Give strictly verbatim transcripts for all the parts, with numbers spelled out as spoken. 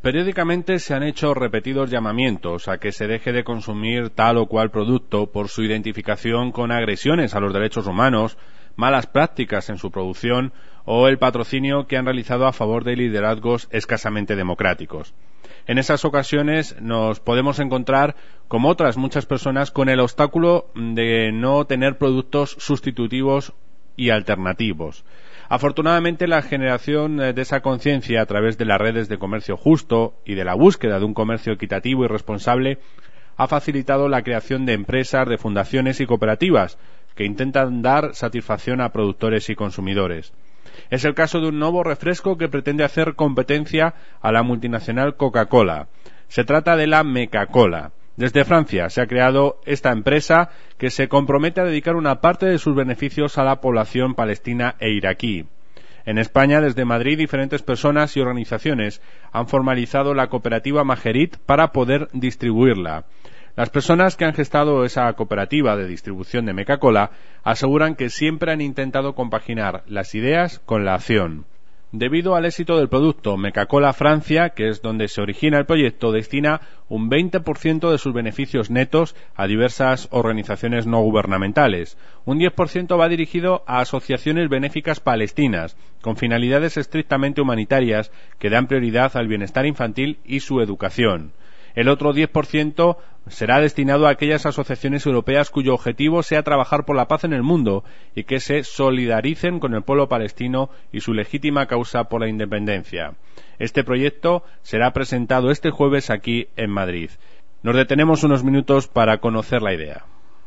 Periódicamente se han hecho repetidos llamamientos a que se deje de consumir tal o cual producto por su identificación con agresiones a los derechos humanos, malas prácticas en su producción o el patrocinio que han realizado a favor de liderazgos escasamente democráticos. En esas ocasiones nos podemos encontrar, como otras muchas personas, con el obstáculo de no tener productos sustitutivos y alternativos. Afortunadamente, la generación de esa conciencia a través de las redes de comercio justo y de la búsqueda de un comercio equitativo y responsable ha facilitado la creación de empresas, de fundaciones y cooperativas que intentan dar satisfacción a productores y consumidores. Es el caso de un nuevo refresco que pretende hacer competencia a la multinacional Coca-Cola. Se trata de la Meca-Cola. Desde Francia se ha creado esta empresa que se compromete a dedicar una parte de sus beneficios a la población palestina e iraquí. En España, desde Madrid, diferentes personas y organizaciones han formalizado la cooperativa Majerit para poder distribuirla. Las personas que han gestado esa cooperativa de distribución de Meca-Cola aseguran que siempre han intentado compaginar las ideas con la acción. Debido al éxito del producto, Meca-Cola Francia, que es donde se origina el proyecto, destina un veinte por ciento de sus beneficios netos a diversas organizaciones no gubernamentales. Un diez por ciento va dirigido a asociaciones benéficas palestinas, con finalidades estrictamente humanitarias que dan prioridad al bienestar infantil y su educación. El otro diez por ciento será destinado a aquellas asociaciones europeas cuyo objetivo sea trabajar por la paz en el mundo y que se solidaricen con el pueblo palestino y su legítima causa por la independencia. Este proyecto será presentado este jueves aquí en Madrid. Nos detenemos unos minutos para conocer la idea.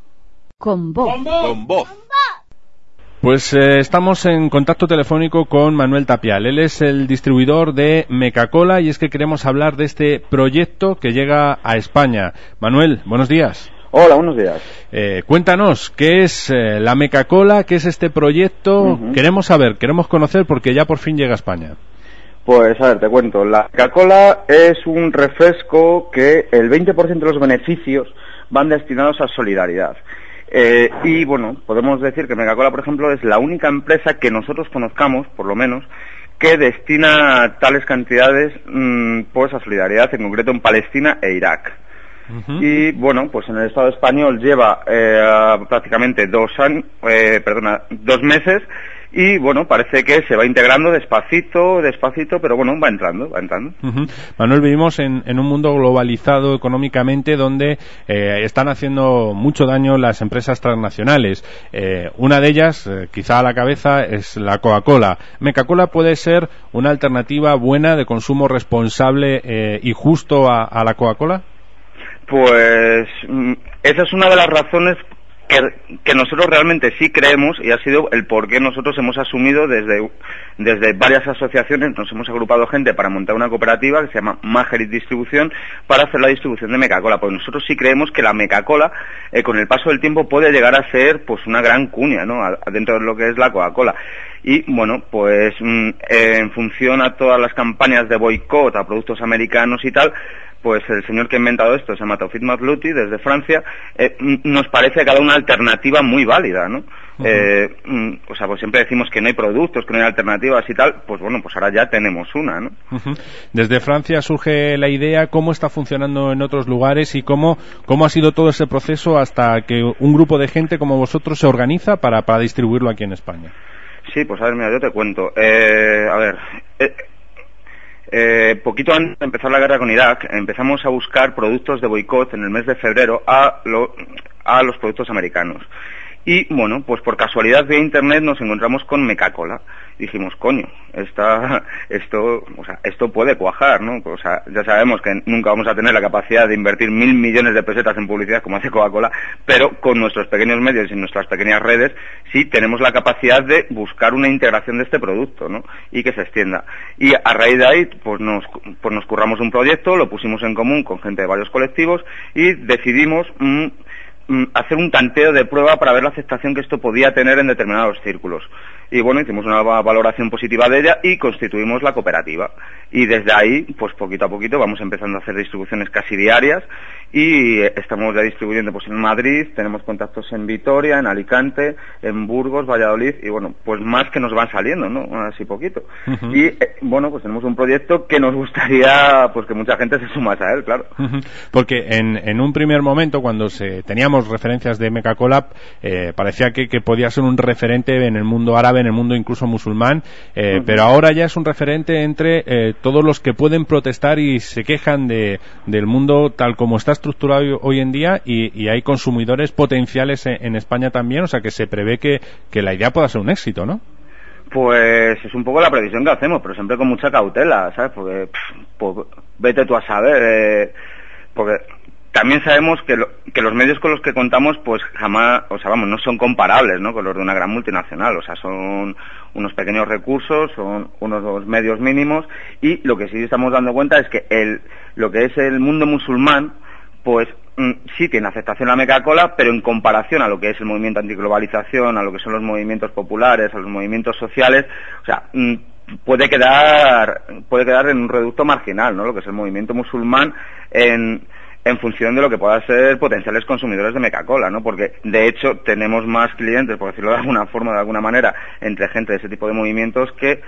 Con voz. Con voz. Pues eh, estamos en contacto telefónico con Manuel Tapial. Él es el distribuidor de Meca-Cola y es que queremos hablar de este proyecto que llega a España. Manuel, buenos días. Hola, buenos días. Eh, cuéntanos, ¿qué es eh, la Meca-Cola? ¿Qué es este proyecto? Uh-huh. Queremos saber, queremos conocer porque ya por fin llega a España. Pues a ver, te cuento. La Meca-Cola es un refresco que el veinte por ciento de los beneficios van destinados a solidaridad. Eh, y bueno, podemos decir que Meca-Cola, por ejemplo, es la única empresa que nosotros conozcamos, por lo menos, que destina tales cantidades mmm, pues a solidaridad, en concreto en Palestina e Irak. Uh-huh. Y bueno, pues en el Estado español lleva eh, prácticamente dos años, eh, perdona, dos meses. Y bueno, parece que se va integrando despacito, despacito, pero bueno, va entrando, va entrando. Uh-huh. Manuel, vivimos en, en un mundo globalizado económicamente donde eh, están haciendo mucho daño las empresas transnacionales. Eh, una de ellas, eh, quizá a la cabeza, es la Coca-Cola. ¿Meca-Cola puede ser una alternativa buena de consumo responsable eh, y justo a, a la Coca-Cola? Pues esa es una de las razones Que, que nosotros realmente sí creemos, y ha sido el por qué nosotros hemos asumido desde, desde varias asociaciones, nos hemos agrupado gente para montar una cooperativa que se llama Majerit Distribución para hacer la distribución de Meca-Cola, porque nosotros sí creemos que la Meca-Cola eh, con el paso del tiempo puede llegar a ser pues una gran cuña, ¿no?, a, dentro de lo que es la Coca-Cola. Y bueno, pues mm, eh, en función a todas las campañas de boicot a productos americanos y tal, pues el señor que ha inventado esto, se llama Taoufik Makhlouti, desde Francia, eh, nos parece que ha dado una alternativa muy válida, ¿no? Uh-huh. Eh, o sea, pues siempre decimos que no hay productos, que no hay alternativas y tal, pues bueno, pues ahora ya tenemos una, ¿no? Uh-huh. Desde Francia surge la idea, ¿cómo está funcionando en otros lugares y cómo, cómo ha sido todo ese proceso hasta que un grupo de gente como vosotros se organiza para, para distribuirlo aquí en España? Sí, pues a ver, mira, yo te cuento. Eh, a ver... Eh, Eh, poquito antes de empezar la guerra con Irak, empezamos a buscar productos de boicot en el mes de febrero a, lo, a los productos americanos. Y bueno, pues por casualidad vía internet nos encontramos con Meca-Cola. Dijimos, coño, esta, esto, o sea, esto puede cuajar, ¿no? O sea, ya sabemos que nunca vamos a tener la capacidad de invertir mil millones de pesetas en publicidad como hace Coca-Cola, pero con nuestros pequeños medios y nuestras pequeñas redes sí tenemos la capacidad de buscar una integración de este producto, ¿no?, y que se extienda. Y a raíz de ahí, pues nos, pues nos curramos un proyecto, lo pusimos en común con gente de varios colectivos y decidimos mmm, hacer un tanteo de prueba para ver la aceptación que esto podía tener en determinados círculos. Y bueno, hicimos una valoración positiva de ella y constituimos la cooperativa. Y desde ahí, pues poquito a poquito vamos empezando a hacer distribuciones casi diarias y estamos ya distribuyendo pues en Madrid, tenemos contactos en Vitoria, en Alicante, en Burgos, Valladolid y bueno, pues más que nos van saliendo, ¿no? Así poquito. Uh-huh. Y eh, bueno, pues tenemos un proyecto que nos gustaría pues que mucha gente se sumase a él, claro. Uh-huh. Porque en, en un primer momento, cuando se teníamos referencias de Mecacola, eh, parecía que, que podía ser un referente en el mundo árabe, en el mundo incluso musulmán, eh, uh-huh. pero ahora ya es un referente entre eh, todos los que pueden protestar y se quejan de, del mundo tal como está estructurado hoy en día y, y hay consumidores potenciales en, en España también, o sea que se prevé que, que la idea pueda ser un éxito, ¿no? Pues es un poco la previsión que hacemos, pero siempre con mucha cautela, ¿sabes? Porque pff, pues, vete tú a saber, eh, porque también sabemos que, lo, que los medios con los que contamos pues jamás, o sea, vamos, no son comparables, ¿no? Con los de una gran multinacional, o sea, son unos pequeños recursos, son unos medios mínimos y lo que sí estamos dando cuenta es que el lo que es el mundo musulmán pues mm, sí tiene aceptación la Mecacola, pero en comparación a lo que es el movimiento antiglobalización, a lo que son los movimientos populares, a los movimientos sociales, o sea, mm, puede quedar puede quedar en un reducto marginal, ¿no? Lo que es el movimiento musulmán en en función de lo que puedan ser potenciales consumidores de Mecacola, ¿no? Porque, de hecho, tenemos más clientes, por decirlo de alguna forma, de alguna manera, entre gente de ese tipo de movimientos que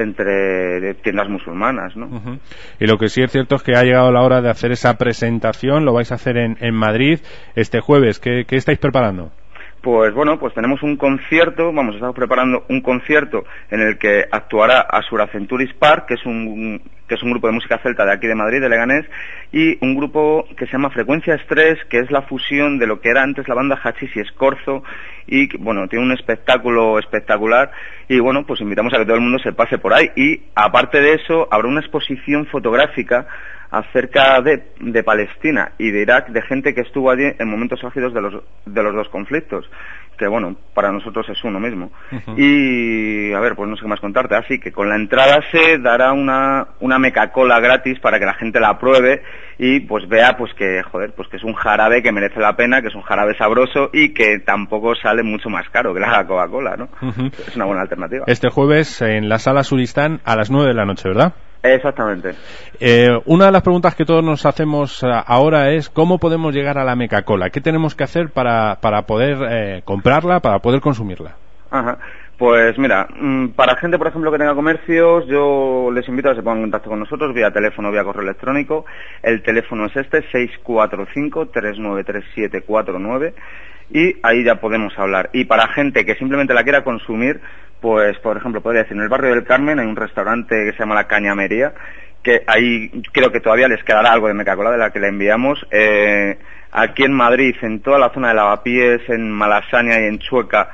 entre tiendas musulmanas, ¿no? Uh-huh. Y lo que sí es cierto es que ha llegado la hora de hacer esa presentación, lo vais a hacer en, en Madrid este jueves. ¿Qué, qué estáis preparando? Pues bueno, pues tenemos un concierto, vamos, estamos preparando un concierto en el que actuará Asura Centuris Park, que es un que es un grupo de música celta de aquí de Madrid, de Leganés, y un grupo que se llama Frecuencia Estrés, que es la fusión de lo que era antes la banda Hachís y Escorzo, y bueno, tiene un espectáculo espectacular, y bueno, pues invitamos a que todo el mundo se pase por ahí, y aparte de eso, habrá una exposición fotográfica acerca de, de Palestina y de Irak, de gente que estuvo allí en momentos álgidos de los, de los dos conflictos, que bueno, para nosotros es uno mismo. Uh-huh. Y, a ver, pues no sé qué más contarte, así que con la entrada se dará una, una Mecacola gratis para que la gente la pruebe y pues vea pues que, joder, pues que es un jarabe que merece la pena, que es un jarabe sabroso y que tampoco sale mucho más caro que la Coca-Cola, ¿no? Uh-huh. Es una buena alternativa. Este jueves en la Sala Suristán a las nueve de la noche, ¿verdad? Exactamente. Eh, una de las preguntas que todos nos hacemos ahora es ¿cómo podemos llegar a la Mecacola? ¿Qué tenemos que hacer para, para poder eh, comprarla, para poder consumirla? Ajá. Pues mira, para gente, por ejemplo, que tenga comercios, yo les invito a que se pongan en contacto con nosotros vía teléfono, vía correo electrónico. El teléfono es este, seis cuatro cinco, tres nueve tres, siete cuatro nueve, y ahí ya podemos hablar. Y para gente que simplemente la quiera consumir, pues, por ejemplo, podría decir, en el barrio del Carmen hay un restaurante que se llama La Cañamería, que ahí creo que todavía les quedará algo de Mecacola de la que le enviamos. Eh, aquí en Madrid, en toda la zona de Lavapiés, en Malasaña y en Chueca,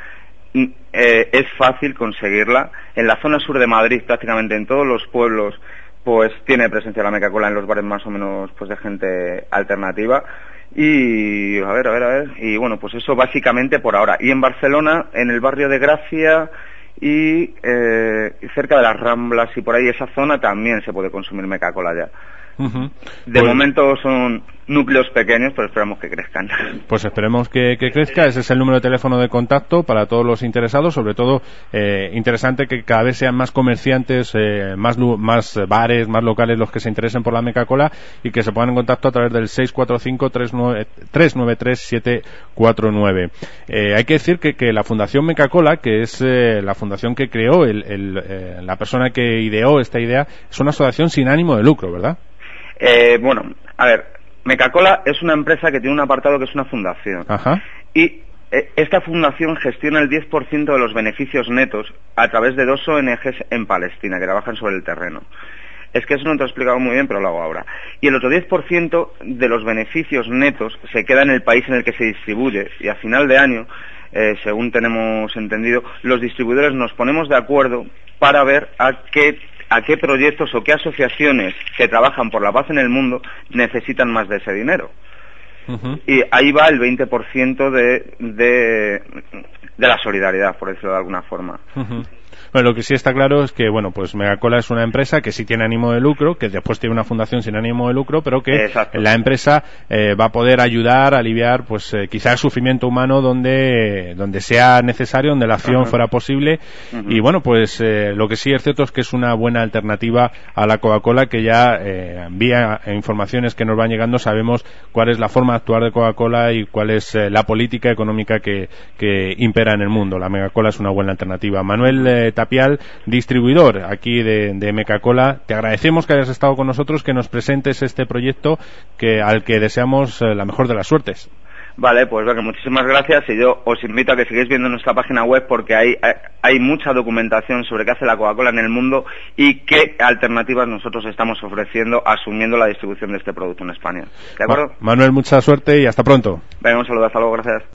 eh, es fácil conseguirla. En la zona sur de Madrid, prácticamente en todos los pueblos, pues tiene presencia la Mecacola en los bares más o menos pues de gente alternativa. Y a ver, a ver, a ver, y bueno, pues eso básicamente por ahora. Y en Barcelona, en el barrio de Gracia y eh, cerca de las Ramblas y por ahí esa zona también se puede consumir Mecacola ya. Uh-huh. De pues, momento son núcleos pequeños, pero esperamos que crezcan. Pues esperemos que, que crezca. Ese es el número de teléfono de contacto para todos los interesados. Sobre todo, eh, interesante que cada vez sean más comerciantes, eh, más, más bares, más locales los que se interesen por la Mecacola y que se pongan en contacto a través del seis cuatro cinco, tres nueve tres, siete cuatro nueve. Eh, hay que decir que, que la Fundación Mecacola, que es eh, la fundación que creó el, el, eh, la persona que ideó esta idea, es una asociación sin ánimo de lucro, ¿verdad? Eh, bueno, a ver, Mecacola es una empresa que tiene un apartado que es una fundación. Ajá. Y eh, esta fundación gestiona el diez por ciento de los beneficios netos a través de dos O N Ges en Palestina que trabajan sobre el terreno. Es que eso no te lo he explicado muy bien, pero lo hago ahora. Y el otro diez por ciento de los beneficios netos se queda en el país en el que se distribuye. Y a final de año, eh, según tenemos entendido, los distribuidores nos ponemos de acuerdo para ver a qué a qué proyectos o qué asociaciones que trabajan por la paz en el mundo necesitan más de ese dinero. Uh-huh. Y ahí va el veinte por ciento de, de, de la solidaridad, por decirlo de alguna forma. Uh-huh. Bueno, lo que sí está claro es que, bueno, pues Megacola es una empresa que sí tiene ánimo de lucro, que después tiene una fundación sin ánimo de lucro, pero que Exacto. la empresa eh, va a poder ayudar a aliviar, pues eh, quizás el sufrimiento humano donde donde sea necesario, donde la acción Ajá. fuera posible. Uh-huh. Y bueno, pues eh, lo que sí es cierto es que es una buena alternativa a la Coca-Cola, que ya eh, vía informaciones que nos van llegando sabemos cuál es la forma de actuar de Coca-Cola y cuál es eh, la política económica que, que impera en el mundo. La Megacola es una buena alternativa. Manuel eh, Tapial, distribuidor aquí de, de Megacola, te agradecemos que hayas estado con nosotros, que nos presentes este proyecto que al que deseamos eh, la mejor de las suertes. Vale, pues bueno, muchísimas gracias, y yo os invito a que sigáis viendo nuestra página web, porque hay, hay, hay mucha documentación sobre qué hace la Coca-Cola en el mundo y qué alternativas nosotros estamos ofreciendo asumiendo la distribución de este producto en España. ¿De acuerdo? Manuel, mucha suerte y hasta pronto. Venga, un saludo, hasta luego, gracias.